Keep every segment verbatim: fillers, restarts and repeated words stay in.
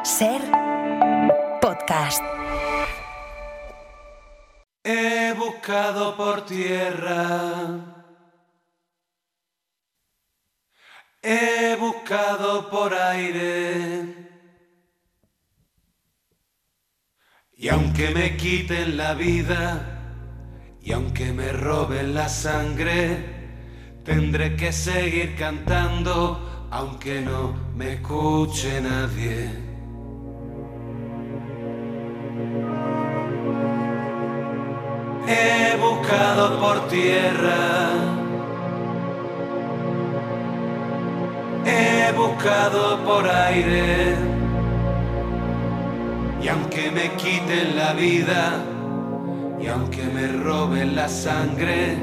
Ser podcast. He buscado por tierra, he buscado por aire, y aunque me quiten la vida, y aunque me roben la sangre, tendré que seguir cantando, aunque no me escuche nadie. He buscado por tierra, he buscado por aire, y aunque me quiten la vida, y aunque me roben la sangre,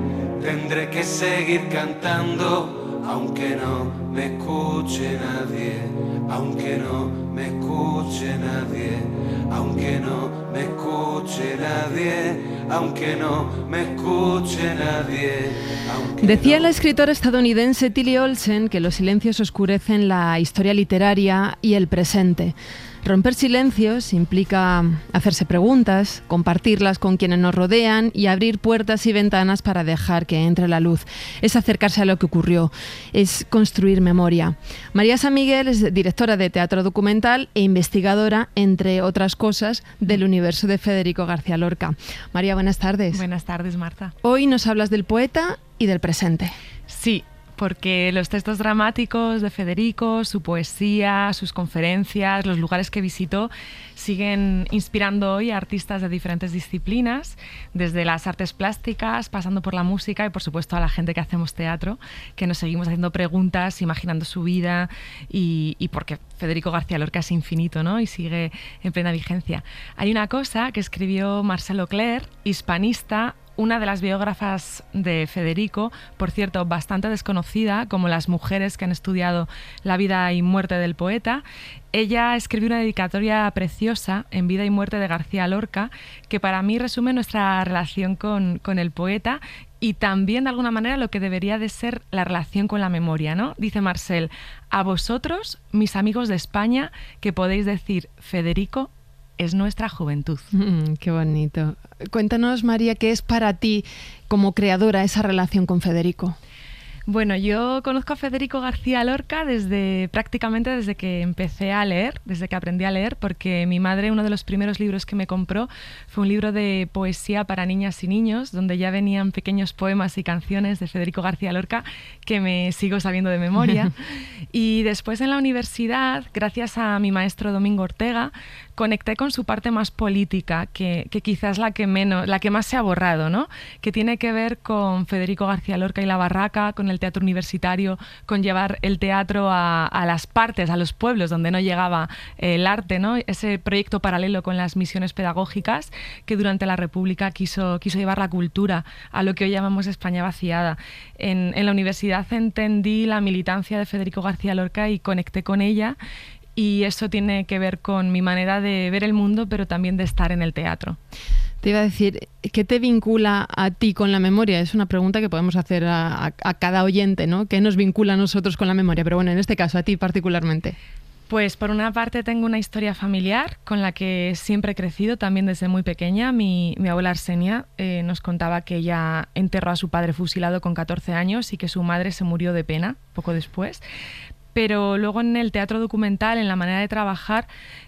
tendré que seguir cantando, aunque no me escuche nadie, aunque no me escuche nadie, aunque no me escuche nadie, aunque no me escuche nadie. Decía no... la escritora estadounidense Tillie Olsen que los silencios oscurecen la historia literaria y el presente. Romper silencios implica hacerse preguntas, compartirlas con quienes nos rodean y abrir puertas y ventanas para dejar que entre la luz. Es acercarse a lo que ocurrió, es construir memoria. María San Miguel es directora de teatro documental e investigadora, entre otras cosas, del universo de Federico García Lorca. María, buenas tardes. Buenas tardes, Marta. Hoy nos hablas del poeta y del presente. Sí. Porque los textos dramáticos de Federico, su poesía, sus conferencias, los lugares que visitó, siguen inspirando hoy a artistas de diferentes disciplinas, desde las artes plásticas, pasando por la música y, por supuesto, a la gente que hacemos teatro, que nos seguimos haciendo preguntas, imaginando su vida y, y porque Federico García Lorca es infinito, ¿no? Y sigue en plena vigencia. Hay una cosa que escribió Marcel Auclair, hispanista, una de las biógrafas de Federico, por cierto, bastante desconocida, como las mujeres que han estudiado la vida y muerte del poeta. Ella escribió una dedicatoria preciosa en Vida y muerte de García Lorca, que para mí resume nuestra relación con, con el poeta y también, de alguna manera, lo que debería de ser la relación con la memoria, ¿no? Dice Marcel: a vosotros, mis amigos de España, que podéis decir, Federico es nuestra juventud. Mm, qué bonito. Cuéntanos, María, ¿qué es para ti, como creadora, esa relación con Federico? Bueno, yo conozco a Federico García Lorca desde prácticamente desde que empecé a leer, desde que aprendí a leer, porque mi madre, uno de los primeros libros que me compró fue un libro de poesía para niñas y niños, donde ya venían pequeños poemas y canciones de Federico García Lorca que me sigo sabiendo de memoria. Y después en la universidad, gracias a mi maestro Domingo Ortega, conecté con su parte más política, que, que quizás la que menos, la que más se ha borrado, ¿no? Que tiene que ver con Federico García Lorca y la barraca, con el teatro universitario, con llevar el teatro a, a las partes, a los pueblos donde no llegaba eh, el arte, ¿no? Ese proyecto paralelo con las misiones pedagógicas que durante la República quiso, quiso llevar la cultura a lo que hoy llamamos España vaciada. En, en la universidad entendí la militancia de Federico García Lorca y conecté con ella. Y eso tiene que ver con mi manera de ver el mundo, pero también de estar en el teatro. Te iba a decir, ¿qué te vincula a ti con la memoria? Es una pregunta que podemos hacer a, a, a cada oyente, ¿no? ¿Qué nos vincula a nosotros con la memoria? Pero bueno, en este caso, a ti particularmente. Pues por una parte tengo una historia familiar con la que siempre he crecido, también desde muy pequeña. Mi, mi abuela Arsenia eh, nos contaba que ella enterró a su padre fusilado con catorce años y que su madre se murió de pena poco después. Pero luego en el teatro documental, en la manera de trabajar,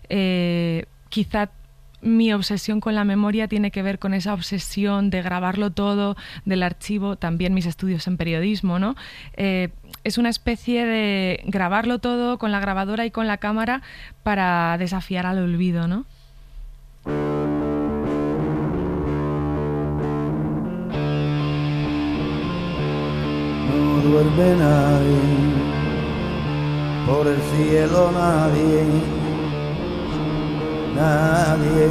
eh, quizá mi obsesión con la memoria tiene que ver con esa obsesión de grabarlo todo, del archivo, también mis estudios en periodismo, ¿no? Eh, es una especie de grabarlo todo con la grabadora y con la cámara para desafiar al olvido, ¿no? No duerme nadie. Por el cielo nadie, nadie,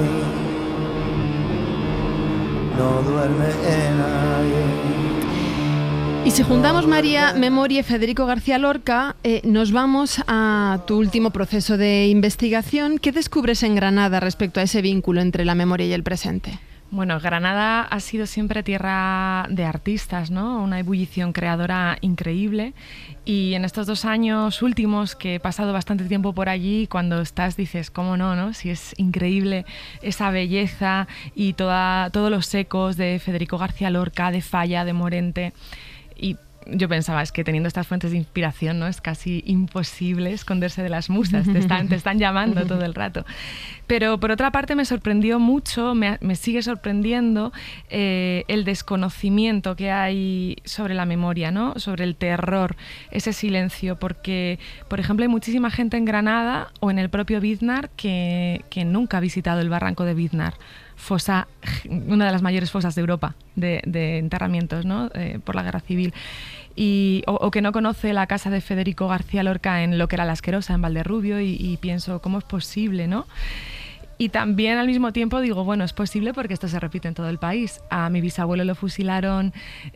no duerme nadie. Y si juntamos, María, memoria y Federico García Lorca, eh, nos vamos a tu último proceso de investigación. ¿Qué descubres en Granada respecto a ese vínculo entre la memoria y el presente? Bueno, Granada ha sido siempre tierra de artistas, ¿no? Una ebullición creadora increíble. Y en estos dos años últimos que he pasado bastante tiempo por allí, cuando estás dices, ¿cómo no, no? Si es increíble esa belleza y toda, todos los ecos de Federico García Lorca, de Falla, de Morente. Y yo pensaba, es que teniendo estas fuentes de inspiración, ¿no? Es casi imposible esconderse de las musas, te están, te están llamando todo el rato. Pero por otra parte me sorprendió mucho, me, me sigue sorprendiendo eh, el desconocimiento que hay sobre la memoria, ¿no? Sobre el terror, ese silencio, porque, por ejemplo, hay muchísima gente en Granada o en el propio Biznar que, que nunca ha visitado el barranco de Biznar. Fosa, una de las mayores fosas de Europa de, de enterramientos, ¿no? Eh, por la guerra civil. Y, o, o que no conoce la casa de Federico García Lorca en lo que era La Asquerosa, en Valderrubio, y, y pienso, ¿cómo es posible, no? Y también al mismo tiempo digo, bueno, es posible porque esto se repite en todo el país. A mi bisabuelo lo fusilaron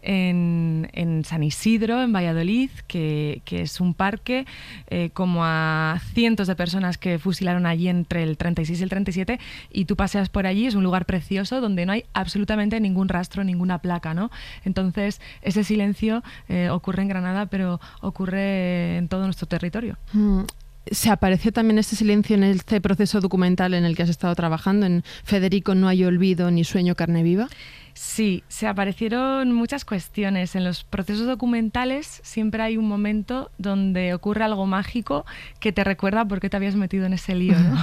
en, en San Isidro, en Valladolid, que, que es un parque, eh, como a cientos de personas que fusilaron allí entre el treinta y seis y el treinta y siete, y tú paseas por allí, es un lugar precioso donde no hay absolutamente ningún rastro, ninguna placa, ¿no? Entonces, ese silencio eh, ocurre en Granada, pero ocurre en todo nuestro territorio. Mm. ¿Se apareció también este silencio en este proceso documental en el que has estado trabajando, en Federico no hay olvido ni sueño carne viva? Sí, se aparecieron muchas cuestiones. En los procesos documentales siempre hay un momento donde ocurre algo mágico que te recuerda por qué te habías metido en ese lío, ¿no?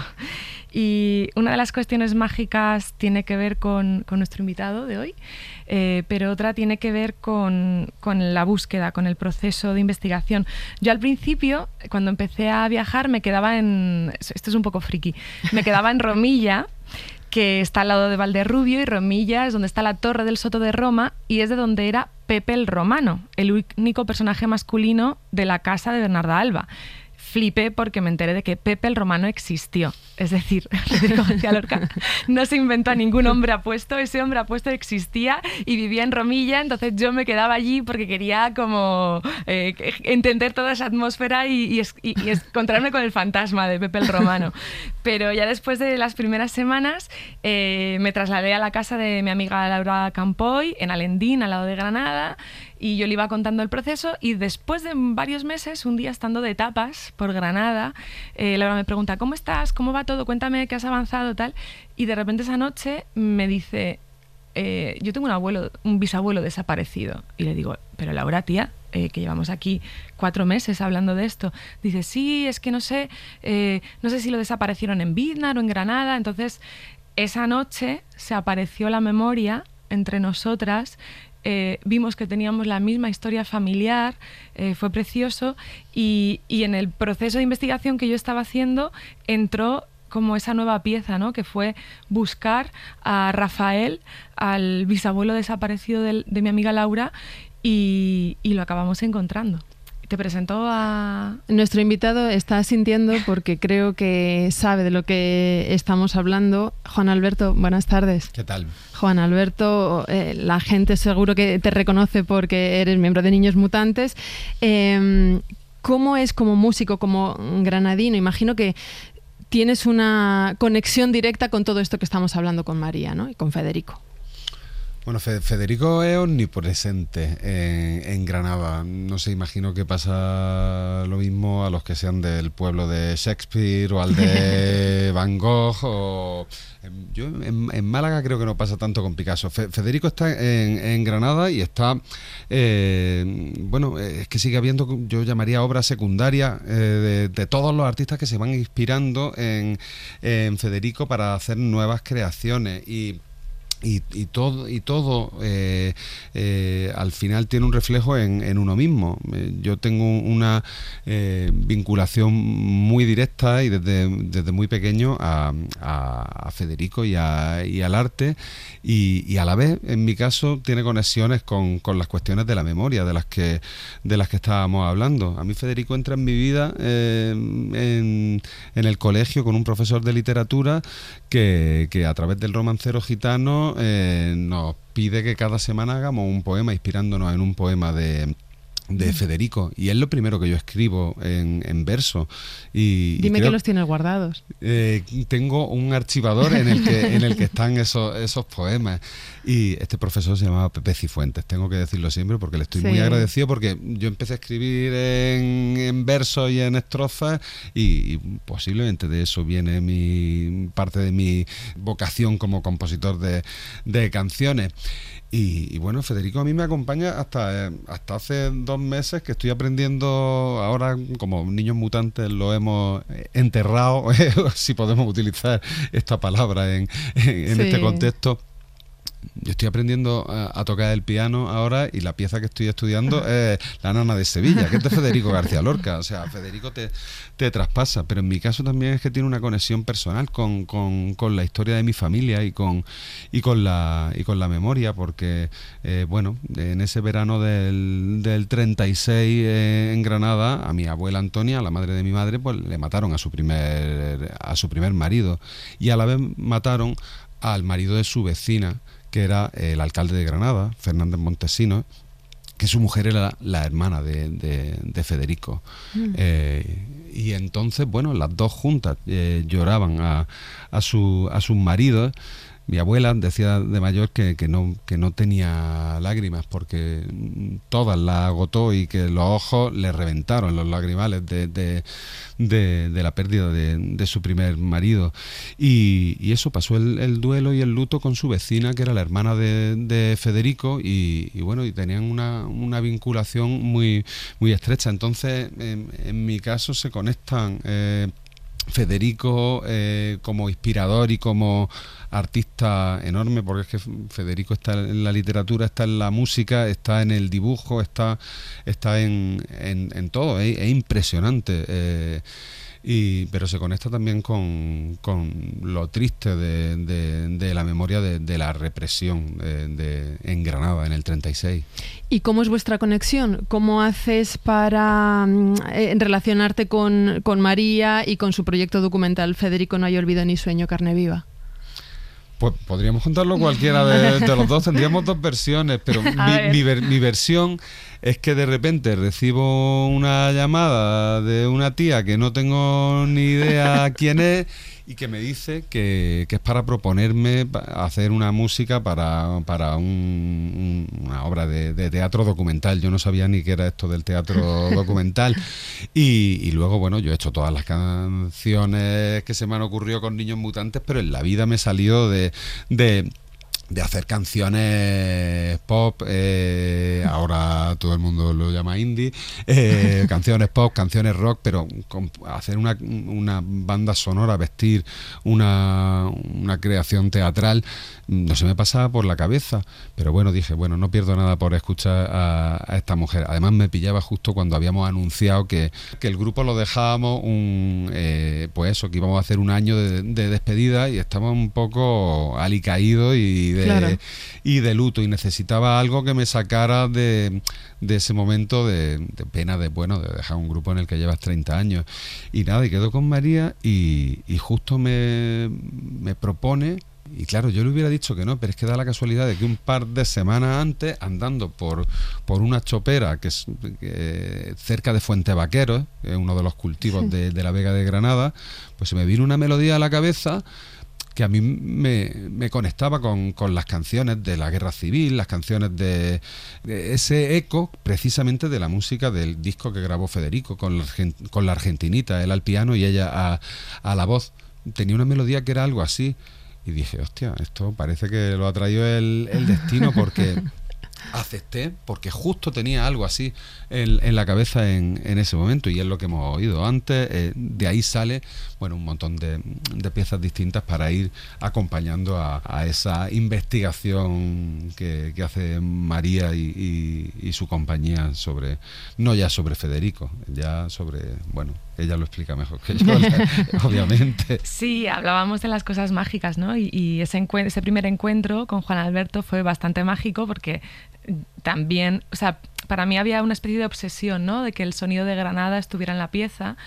Y una de las cuestiones mágicas tiene que ver con, con nuestro invitado de hoy, eh, pero otra tiene que ver con, con la búsqueda, con el proceso de investigación. Yo al principio, cuando empecé a viajar, me quedaba en... Esto es un poco friki. Me quedaba en Romilla, que está al lado de Valderrubio, y Romilla es donde está la torre del Soto de Roma y es de donde era Pepe el Romano, el único personaje masculino de la casa de Bernarda Alba. Flipé porque me enteré de que Pepe el Romano existió. Es decir, Federico García Lorca no se inventó a ningún hombre apuesto, ese hombre apuesto existía y vivía en Romilla, entonces yo me quedaba allí porque quería como eh, entender toda esa atmósfera y, y, y, y encontrarme con el fantasma de Pepe el Romano. Pero ya después de las primeras semanas eh, me trasladé a la casa de mi amiga Laura Campoy, en Alendín, al lado de Granada, y yo le iba contando el proceso, y después de varios meses, un día estando de tapas por Granada, eh, Laura me pregunta, ¿cómo estás? ¿Cómo va todo? Cuéntame qué has avanzado, tal. Y de repente esa noche me dice, eh, yo tengo un abuelo, un bisabuelo desaparecido. Y le digo, pero Laura, tía, eh, que llevamos aquí cuatro meses hablando de esto. Dice, sí, es que no sé, eh, no sé si lo desaparecieron en Biznar o en Granada. Entonces, esa noche se apareció la memoria entre nosotras. Eh, vimos que teníamos la misma historia familiar, eh, fue precioso, y, y en el proceso de investigación que yo estaba haciendo entró como esa nueva pieza, ¿no? Que fue buscar a Rafael, al bisabuelo desaparecido de, de mi amiga Laura, y, y lo acabamos encontrando. Te presento a... Nuestro invitado está asintiendo porque creo que sabe de lo que estamos hablando. Juan Alberto, buenas tardes. ¿Qué tal? Juan Alberto, eh, la gente seguro que te reconoce porque eres miembro de Niños Mutantes. Eh, ¿Cómo es como músico, como granadino? Imagino que tienes una conexión directa con todo esto que estamos hablando con María, ¿no? Y con Federico. Bueno, Federico es omnipresente en, en Granada. No sé, imagino que pasa lo mismo a los que sean del pueblo de Shakespeare o al de Van Gogh. O, yo en, en Málaga creo que no pasa tanto con Picasso. Federico está en, en Granada y está, eh, bueno, es que sigue habiendo, yo llamaría obra secundaria eh, de, de todos los artistas que se van inspirando en, en Federico para hacer nuevas creaciones. Y Y, y todo, y todo eh, eh, al final tiene un reflejo en, en uno mismo. Eh, yo tengo una eh, vinculación muy directa y desde, desde muy pequeño a, a, a Federico y, a, y al arte, y, y a la vez, en mi caso, tiene conexiones con, con las cuestiones de la memoria de las que, de las que estábamos hablando. A mí Federico entra en mi vida eh, en, en el colegio con un profesor de literatura que, que a través del Romancero Gitano Eh, nos pide que cada semana hagamos un poema inspirándonos en un poema de, de Federico, y es lo primero que yo escribo en, en verso. Y, Dime y creo, que los tienes guardados. Eh, tengo un archivador en el que, en el que están esos, esos poemas. Y este profesor se llamaba Pepe Cifuentes, tengo que decirlo siempre porque le estoy sí. muy agradecido, porque yo empecé a escribir en, en versos y en estrofas, y, y posiblemente de eso viene mi parte de mi vocación como compositor de, de canciones. Y, y bueno, Federico a mí me acompaña hasta, eh, hasta hace dos meses, que estoy aprendiendo ahora, como niños mutantes lo hemos enterrado, si podemos utilizar esta palabra en, en, en sí. este contexto. Yo estoy aprendiendo a, a tocar el piano ahora, y la pieza que estoy estudiando es La Nana de Sevilla, que es de Federico García Lorca. O sea, Federico te, te traspasa, pero en mi caso también es que tiene una conexión personal con, con, con la historia de mi familia y con, y con, la, y con la memoria, porque, eh, bueno, en ese verano del, del treinta y seis eh, en Granada, a mi abuela Antonia, la madre de mi madre, pues le mataron a su primer, a su primer marido, y a la vez mataron al marido de su vecina, que era el alcalde de Granada, Fernández Montesinos, que su mujer era la hermana de, de, de Federico. Mm. Eh, y entonces, bueno, las dos juntas eh, lloraban a, a, su, a sus maridos. Mi abuela decía de mayor que, que, no, que no tenía lágrimas porque todas las agotó, y que los ojos le reventaron los lagrimales de, de, de, de la pérdida de, de su primer marido. Y, y eso, pasó el, el duelo y el luto con su vecina, que era la hermana de, de Federico, y, y bueno, y tenían una, una vinculación muy, muy estrecha. Entonces, en, en mi caso se conectan eh, Federico eh, como inspirador y como artista enorme, porque es que Federico está en la literatura, está en la música, está en el dibujo, está, está en, en, en todo, es, es impresionante. Eh, Y, pero se conecta también con, con lo triste de, de, de la memoria de, de la represión de, de, en Granada en el treinta y seis. ¿Y cómo es vuestra conexión? ¿Cómo haces para eh, relacionarte con, con María y con su proyecto documental Federico no hay olvido ni sueño, carne viva? Pues podríamos contarlo cualquiera de, de los dos, tendríamos dos versiones, pero mi, mi, ver, mi versión es que de repente recibo una llamada de una tía que no tengo ni idea quién es, y que me dice que, que es para proponerme hacer una música para, para un, una obra de, de teatro documental. Yo no sabía ni qué era esto del teatro documental. Y, y luego, bueno, yo he hecho todas las canciones que se me han ocurrido con Niños Mutantes, pero en la vida me he salido de... de de hacer canciones pop, eh, ahora todo el mundo lo llama indie, eh, canciones pop, canciones rock, pero con, hacer una, una banda sonora, vestir una, una creación teatral, no se me pasaba por la cabeza. Pero bueno, dije, bueno, no pierdo nada por escuchar a, a esta mujer. Además me pillaba justo cuando habíamos anunciado que, que el grupo lo dejábamos, un, eh, pues eso, que íbamos a hacer un año de, de despedida, y estaba un poco alicaído y de, claro. y de luto, y necesitaba algo que me sacara de, de ese momento de, de pena de, bueno, de dejar un grupo en el que llevas treinta años. Y nada, y quedo con María, y, y justo me, me propone. Y claro, yo le hubiera dicho que no, pero es que da la casualidad de que un par de semanas antes, andando por, por una chopera que es que, cerca de Fuente Vaqueros, que es uno de los cultivos sí. de, de la Vega de Granada, pues se me vino una melodía a la cabeza que a mí me, me conectaba con, con las canciones de la Guerra Civil, las canciones de, de ese eco precisamente de la música del disco que grabó Federico con la, con la argentinita, él al piano y ella a, a la voz. Tenía una melodía que era algo así. Y dije, hostia, esto parece que lo ha traído el, el destino, porque acepté, porque justo tenía algo así en, en la cabeza en, en ese momento, y es lo que hemos oído antes. Eh, de ahí sale, bueno, un montón de, de piezas distintas para ir acompañando a, a esa investigación que, que hace María y, y, y su compañía sobre, no ya sobre Federico, ya sobre, bueno, ella lo explica mejor que yo, obviamente. Sí, hablábamos de las cosas mágicas, ¿no? Y, y ese, encuent- ese primer encuentro con Juan Alberto fue bastante mágico, porque también, o sea, para mí había una especie de obsesión, ¿no? De que el sonido de Granada estuviera en la pieza.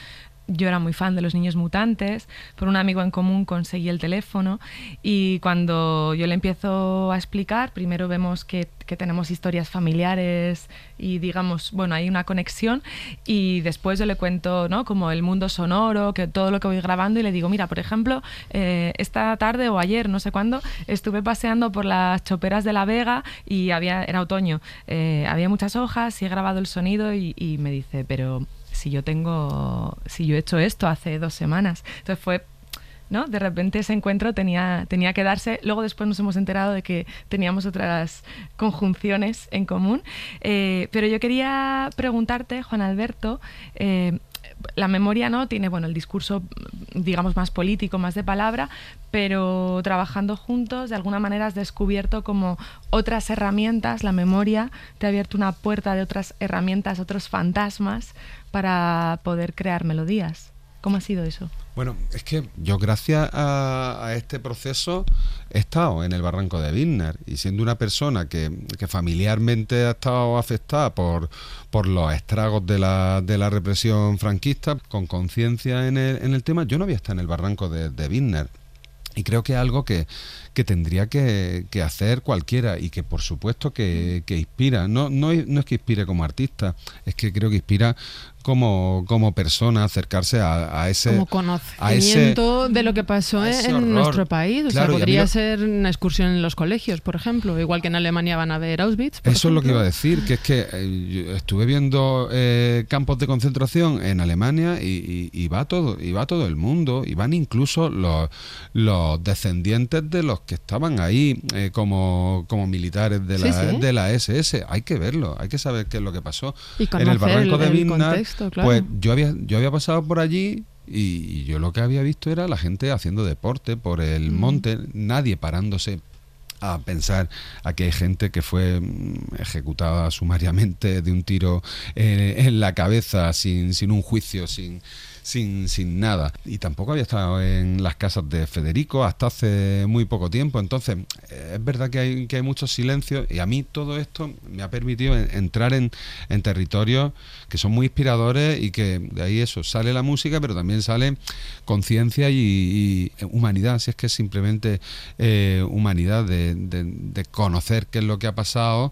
yo era muy fan de Los Niños Mutantes, por un amigo en común conseguí el teléfono y cuando yo le empiezo a explicar, primero vemos que, que tenemos historias familiares y digamos, bueno, hay una conexión y después yo le cuento, ¿no?, como el mundo sonoro, que todo lo que voy grabando y le digo, mira, por ejemplo, eh, esta tarde o ayer, no sé cuándo, estuve paseando por las choperas de La Vega y había, era otoño, eh, había muchas hojas y he grabado el sonido y, y me dice, pero... si yo tengo, si yo he hecho esto hace dos semanas. Entonces fue, ¿no? De repente ese encuentro tenía, tenía que darse. Luego después nos hemos enterado de que teníamos otras conjunciones en común. Eh, pero yo quería preguntarte, Juan Alberto, eh, la memoria, ¿no?, tiene, bueno, el discurso, digamos, más político, más de palabra, pero trabajando juntos, de alguna manera has descubierto como otras herramientas, la memoria te ha abierto una puerta de otras herramientas, otros fantasmas para poder crear melodías. ¿Cómo ha sido eso? Bueno, es que yo gracias a, a este proceso he estado en el barranco de Biznar y siendo una persona que, que familiarmente ha estado afectada por, por los estragos de la, de la represión franquista, con conciencia en el, en el tema, yo no había estado en el barranco de, de Biznar. Y creo que es algo que, que tendría que, que hacer cualquiera y que por supuesto que, que inspira. No, no, no es que inspire como artista, es que creo que inspira como, como persona acercarse a, a ese... Como conocimiento a ese, de lo que pasó en horror. Nuestro país. O claro, sea, podría lo, ser una excursión en los colegios, por ejemplo. Igual que en Alemania van a ver Auschwitz. Por eso ejemplo. Es lo que iba a decir, que es que eh, estuve viendo eh, campos de concentración en Alemania y, y, y va todo, y va todo el mundo, y van incluso los, los descendientes de los que estaban ahí eh, como, como militares de la, sí, sí. de la ese ese. Hay que verlo, hay que saber qué es lo que pasó. Y en el barranco el, de el Biznar, contexto, claro. pues yo había, yo había pasado por allí y, y yo lo que había visto era la gente haciendo deporte por el mm. monte, nadie parándose a pensar a que hay gente que fue ejecutada sumariamente de un tiro eh, en la cabeza sin, sin un juicio, sin... Sin, sin nada. Y tampoco había estado en las casas de Federico hasta hace muy poco tiempo. Entonces, eh, es verdad que hay, que hay muchos silencios y a mí todo esto me ha permitido en, entrar en, en territorios que son muy inspiradores y que de ahí eso, sale la música, pero también sale conciencia y, y humanidad, si es que es simplemente eh, humanidad de, de, de conocer qué es lo que ha pasado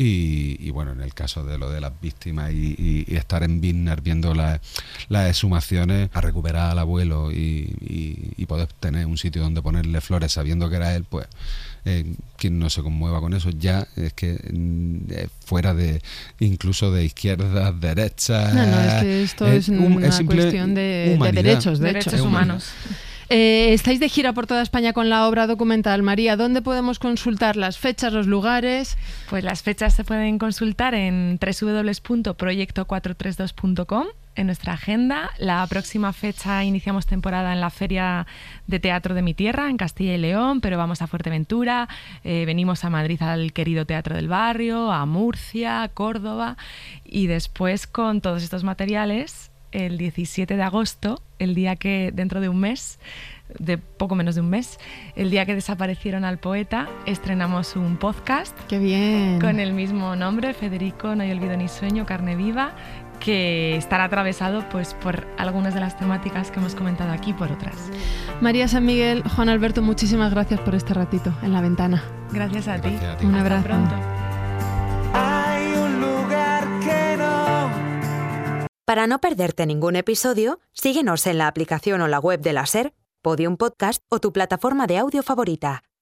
y, y bueno, en el caso de lo de las víctimas y, y, y estar en Biznar viendo la, la exhumación a recuperar al abuelo y, y, y poder tener un sitio donde ponerle flores sabiendo que era él, pues eh, quien no se conmueva con eso ya es que eh, fuera de incluso de izquierdas, derechas. No, no, es que esto es, es una es cuestión de, de derechos, de derechos hecho. humanos. Eh, estáis de gira por toda España con la obra documental. María, ¿dónde podemos consultar las fechas, los lugares? Pues las fechas se pueden consultar en doble u doble u doble u punto proyecto cuatro tres dos punto com, en nuestra agenda. La próxima fecha iniciamos temporada en la Feria de Teatro de mi tierra, en Castilla y León, pero vamos a Fuerteventura, eh, venimos a Madrid al querido Teatro del Barrio, a Murcia, a Córdoba, y después con todos estos materiales, el diecisiete de agosto, el día que, dentro de un mes, de poco menos de un mes, el día que desaparecieron al poeta, estrenamos un podcast. ¡Qué bien! Con el mismo nombre, Federico, No hay olvido ni sueño, carne viva, que estará atravesado pues por algunas de las temáticas que hemos comentado aquí, por otras. María San Miguel, Juan Alberto, muchísimas gracias por este ratito en La Ventana. Gracias a ti. Gracias a ti. Un abrazo. Hasta pronto. Hay un lugar que no. Para no perderte ningún episodio, síguenos en la aplicación o la web de la SER, Podium Podcast o tu plataforma de audio favorita.